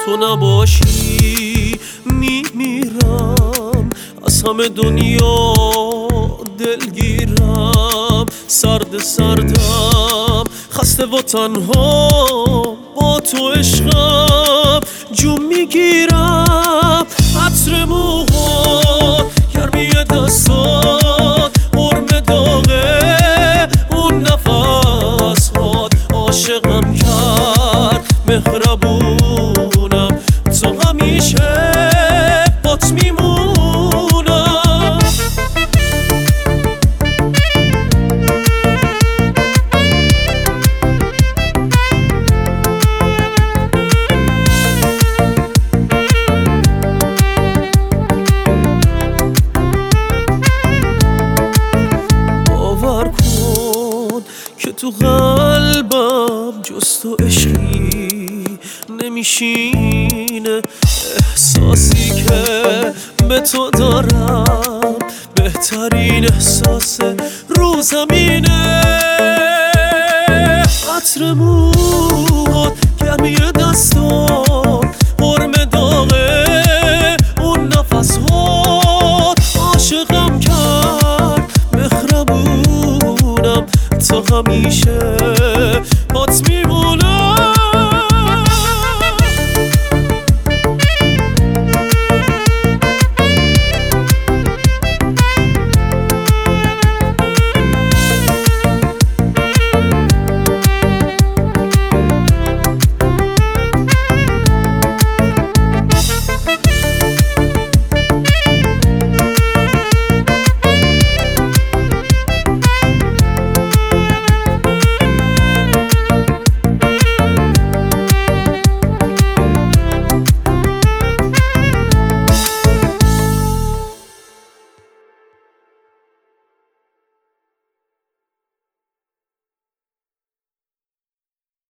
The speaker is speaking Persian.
تو نباشی میمیرم، از همه دنیا دلگیرم. سرد سردم خسته و تنها با تو عشقم جون میگیرم. عطر موهات، گرمی دستات، حرم داغه اون نفسات. عاشقم کرد مهربونم، تو همیشه بات میمونم. باور کن که تو قلبم جز تو عشقی نمیشینه. احساسی که به تو دارم بهترین احساس رو زمینه. عطر موهات، گرمی دستات،